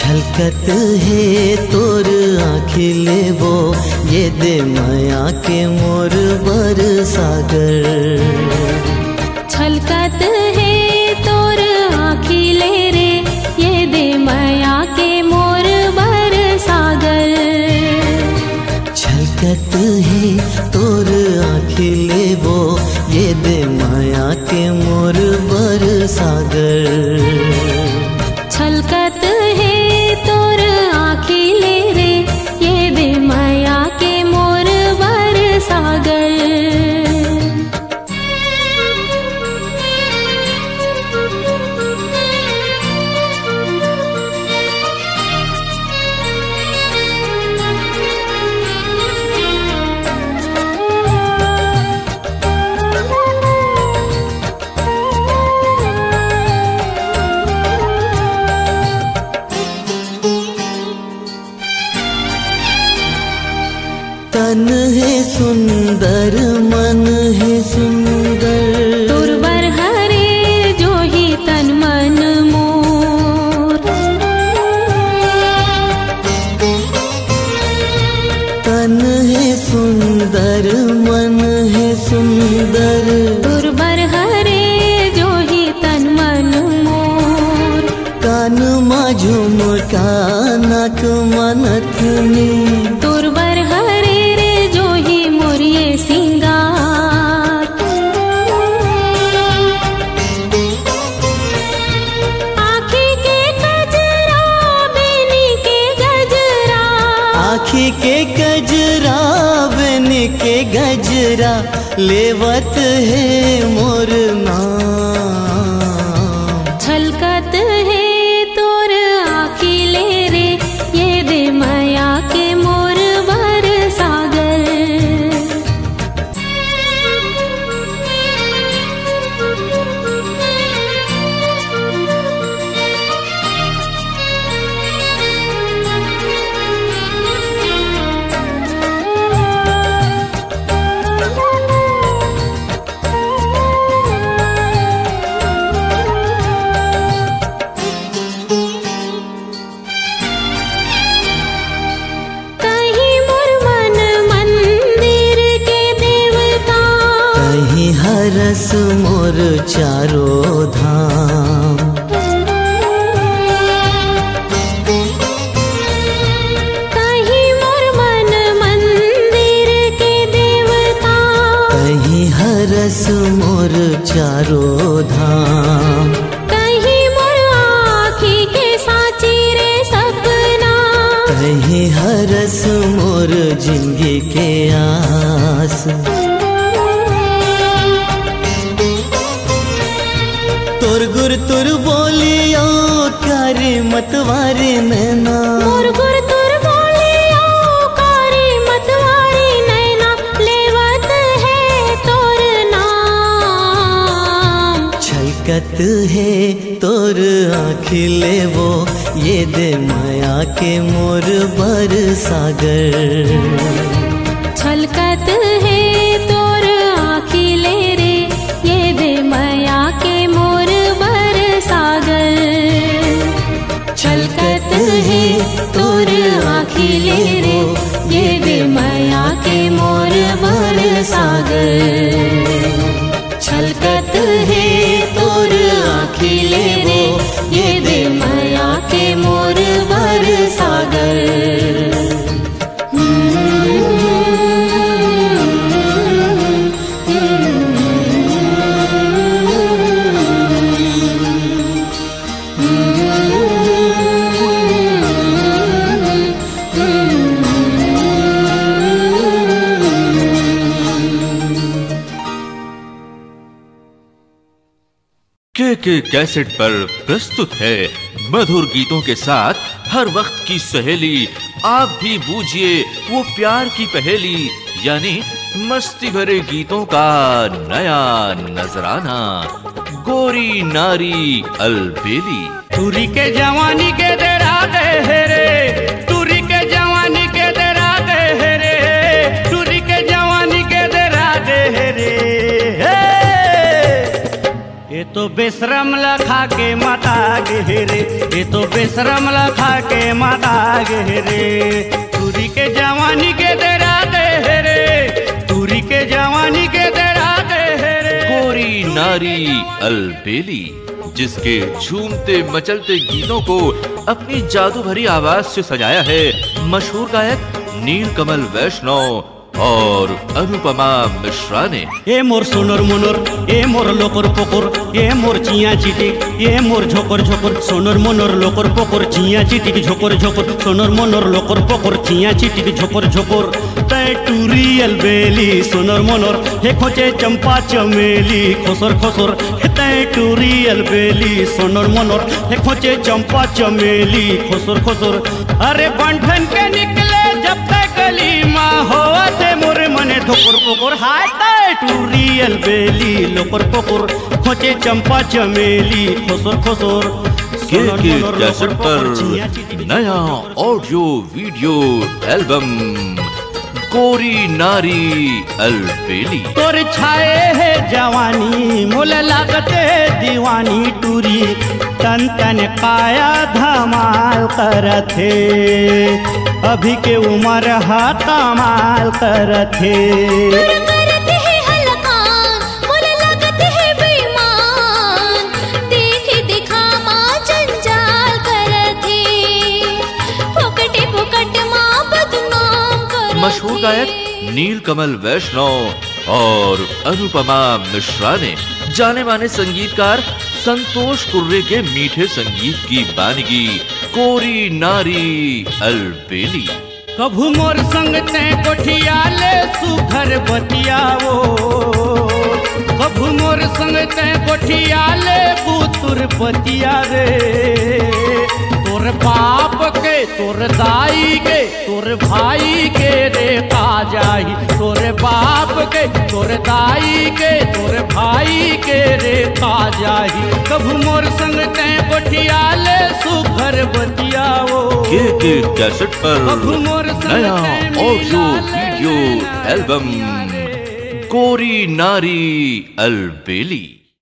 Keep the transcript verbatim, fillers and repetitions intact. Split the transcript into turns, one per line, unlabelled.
छलकत है तोर आँखिले वो ये दे माया के मोर बर सागर।
छलकत है तोर आँखिले रे ये दे माया के मोर बर सागर।
छलकत है तोर आँखिले वो ये दे माया के मोर बर सागर।
छलकत है तोर आँखिले रे ये दे माया के मोर बर सागर।
तन है सुंदर मन है सुंदर
तोर बर हरे जो ही तन मन मोर।
तन है सुंदर मन है सुंदर
तोर बर हरे जो ही तन मन मोर।
कान मा झुमका नाक मा नथनी
तोर बर हरे रे जो ही मोरिये सिंगार। आँखी के गजरा बेनी के गजरा
आँखी के गजरा बन के गजरा लेवत है मोर नाम।
छलकत है तोर आँखिले रे ये दे माया के मोर बर सागर। कहीं मोर मन मंदिर के देवता
कहीं हरस मोर चारो धाम।
कहीं मोर मन मंदिर के देवता
कहीं हरस मोर चारो धाम।
कहीं मोर आँखी के साची रे सपना
कहीं हरस मोर जिंदगी के आस। तुर गुर तुर बोलियो कारी मतवारी नैना
मोर गुर तुर बोलियो कारी मतवारी नैना लेवत है तोर नाम।
छलकत है तोर आँखिले वो ये दे माया के मोर बर सागर।
छलकत है तोर आँखिले रे ये दे माया के मोर बर सागर। छलकत है तोर आँखिले रे ये दे माया के मोर बर सागर। छलकत है तोर आँखिले रे ये दे माया के मोर बर सागर।
के के कैसेट पर प्रस्तुत है मधुर गीतों के साथ हर वक्त की सहेली। आप भी बूझिए वो प्यार की पहेली, यानी मस्ती भरे गीतों का नया नजराना। गोरी नारी अलबेली।
तुरी के जवानी के दरा दे रे, तुरी के जवानी के दरा दे रे, तुरी के जवानी के दरा दे रे। ए तो बेशरम लखा के माता गहरे, ये तो बेशरम लखा के माता गहरे। तुरी के जवानी के दरा गहरे, तुरी के जवानी के दरा गहरे।
कोरी नारी अलबेली, जिसके झूमते मचलते गीतों को अपनी जादू भरी आवाज से सजाया है मशहूर गायक नीलकमल वैष्णव और अनुपमा मिश्रा ने।
ए मोर सोनर मोनर, ए मोर लोकर पोकर, ए मोर चिया चिटिक, ए मोर झोकर झोकर। सोनर मोनर लोकर पोकर, चिया चिटिक झोकर झोकर। सोनर मोनर लोकर पोकर, चिया चिटिक झोकर झोकर। तै टूरी अलबेली सोनर मोनर, हे खोचे चंपा चमेली खोसर खोसर। तै टूरी अलबेली सोनर मोनर, हे खोचे चंपा चमेली खोसर खोसर। अरे बंठन के निकले जब तक गली माँ हो मोर मने धोकर पोकर। हाय तै टूरी अलबेली लोकर पोकर, खोचे चंपा चमेली खोसर खोसर।
के के कैसेट पर नया ऑडियो वीडियो एल्बम कोरी नारी अलबेली।
तोर छाए है जवानी मोल लागते दीवानी। टूरी तन तन काया धमाल करथे, अभी के उम्र हा कमाल करथे।
मशहूर गायक नीलकमल वैष्णव और अनुपमा मिश्रा ने जाने माने संगीतकार संतोष कुर्रे के मीठे संगीत की बानगी कोरी नारी अलबेली।
कभू मोर संग ते कोठिया ले सुघर बतियावो, कभू मोर संग ते कोठिया ले बुतुर बतिया रे। तोर बाप के तोर दाई के तोर भाई के रे का जाही। तोर बाप के तोर दाई के तोर भाई के रे का जाही। कभू मोर संग ते कोठिया ले सुघर बतियावो।
के के कैसेट पर नया ऑडियो वीडियो एल्बम कोरी नारी अलबेली।